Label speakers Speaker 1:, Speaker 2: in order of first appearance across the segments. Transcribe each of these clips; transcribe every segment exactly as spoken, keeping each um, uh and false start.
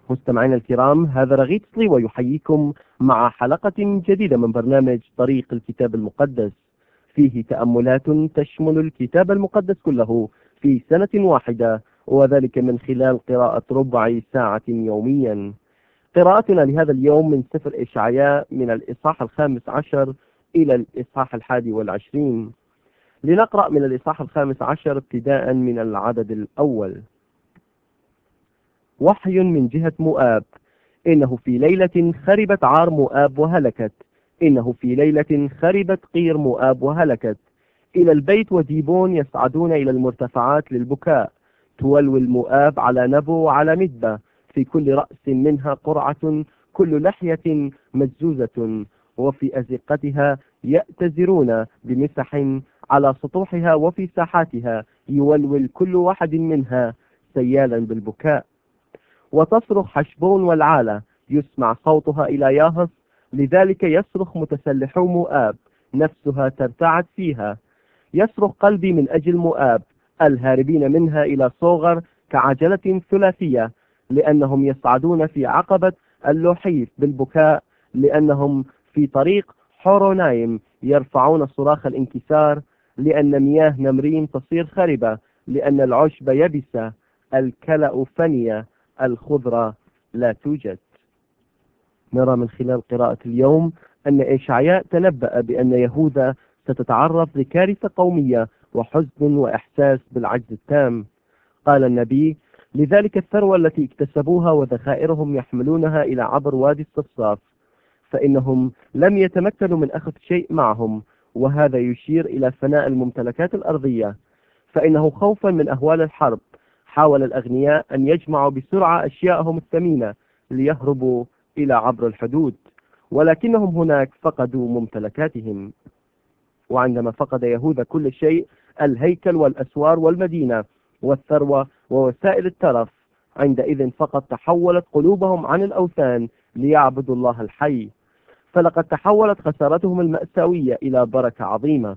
Speaker 1: مستمعينا الكرام، هذا رغيد صلي ويحييكم مع حلقة جديدة من برنامج طريق الكتاب المقدس، فيه تأملات تشمل الكتاب المقدس كله في سنة واحدة، وذلك من خلال قراءة ربع ساعة يوميا. قراءتنا لهذا اليوم من سفر إشعياء من الإصحاح الخامس عشر إلى الإصحاح الحادي والعشرين. لنقرأ من الإصحاح الخامس عشر ابتداء من العدد الأول. وحي من جهة مؤاب. إنه في ليلة خربت عار مؤاب وهلكت، إنه في ليلة خربت قير مؤاب وهلكت. إلى البيت وديبون يصعدون إلى المرتفعات للبكاء. تولول مؤاب على نبو وعلى مدبة، في كل رأس منها قرعة، كل لحية مجزوزة، وفي أزقتها يأتزرون بمسح على سطوحها، وفي ساحاتها يولول كل واحد منها سيالا بالبكاء. وتصرخ حشبون والعالة، يسمع صوتها إلى ياهص، لذلك يصرخ متسلحو مؤاب، نفسها ترتعد فيها. يصرخ قلبي من أجل مؤاب، الهاربين منها إلى صوغر كعجلة ثلاثية، لأنهم يصعدون في عقبة اللوحيف بالبكاء، لأنهم في طريق حورونايم يرفعون صراخ الانكسار، لأن مياه نمرين تصير خربة، لأن العشب يبس، الكلأ فنية، الخضرة لا توجد. نرى من خلال قراءة اليوم أن إشعياء تنبأ بأن يهوذا ستتعرض لكارثة قومية وحزن وإحساس بالعجز التام. قال النبي: لذلك الثروة التي اكتسبوها وذخائرهم يحملونها إلى عبر وادي الصفصاف، فإنهم لم يتمكنوا من أخذ شيء معهم، وهذا يشير إلى فناء الممتلكات الأرضية. فإنه خوفا من أهوال الحرب حاول الأغنياء أن يجمعوا بسرعة أشياءهم الثمينة ليهربوا إلى عبر الحدود، ولكنهم هناك فقدوا ممتلكاتهم. وعندما فقد يهوذا كل شيء، الهيكل والأسوار والمدينة والثروة ووسائل الترف، عندئذ فقط تحولت قلوبهم عن الأوثان ليعبدوا الله الحي، فلقد تحولت خسارتهم المأساوية إلى بركة عظيمة.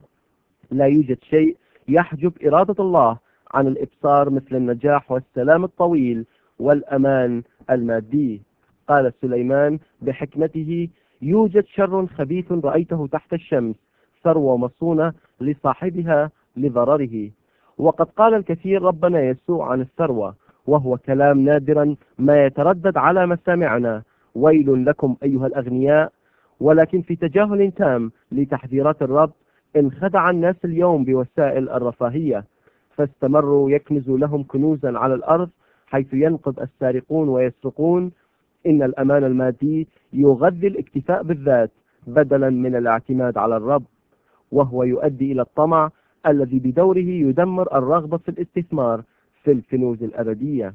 Speaker 1: لا يوجد شيء يحجب إرادة الله عن الإبصار مثل النجاح والسلام الطويل والأمان المادي. قال سليمان بحكمته: يوجد شر خبيث رأيته تحت الشمس، ثروة مصونة لصاحبها لضرره. وقد قال الكثير ربنا يسوع عن الثروة، وهو كلام نادرا ما يتردد على مسامعنا: ويل لكم أيها الأغنياء. ولكن في تجاهل تام لتحذيرات الرب، انخدع الناس اليوم بوسائل الرفاهية، فاستمروا يكنزوا لهم كنوزا على الأرض، حيث ينقض السارقون ويسرقون. إن الأمان المادي يغذي الاكتفاء بالذات بدلا من الاعتماد على الرب، وهو يؤدي إلى الطمع الذي بدوره يدمر الرغبة في الاستثمار في الكنوز الأبدية.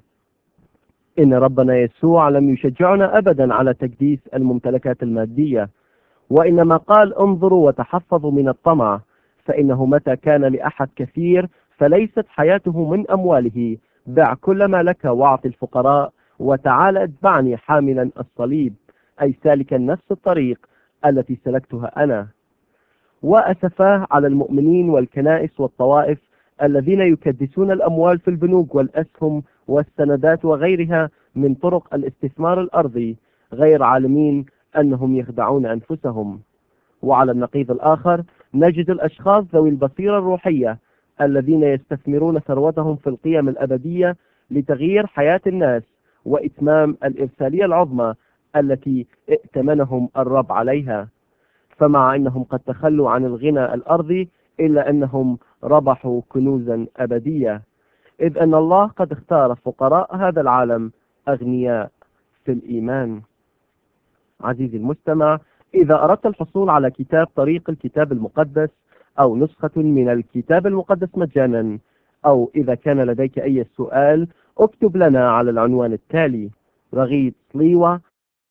Speaker 1: إن ربنا يسوع لم يشجعنا أبدا على تكديس الممتلكات المادية، وإنما قال: انظروا وتحفظوا من الطمع، فإنه متى كان لأحد كثير فليست حياته من أمواله. بع كل ما لك واعط الفقراء، وتعال اتبعني حاملا الصليب، أي سالكا نفس الطريق التي سلكتها أنا. وأسفاه على المؤمنين والكنائس والطوائف الذين يكدسون الأموال في البنوك والأسهم والسندات وغيرها من طرق الاستثمار الأرضي، غير عالمين أنهم يخدعون أنفسهم. وعلى النقيض الآخر نجد الأشخاص ذوي البصيرة الروحية الذين يستثمرون ثروتهم في القيم الأبدية لتغيير حياة الناس وإتمام الإرسالية العظمى التي ائتمنهم الرب عليها. فمع أنهم قد تخلوا عن الغنى الأرضي، إلا أنهم ربحوا كنوزا أبدية، إذ أن الله قد اختار فقراء هذا العالم أغنياء في الإيمان. عزيزي المستمع، إذا أردت الحصول على كتاب طريق الكتاب المقدس أو نسخة من الكتاب المقدس مجانا، أو إذا كان لديك أي سؤال، اكتب لنا على العنوان التالي: رغيد سليوة،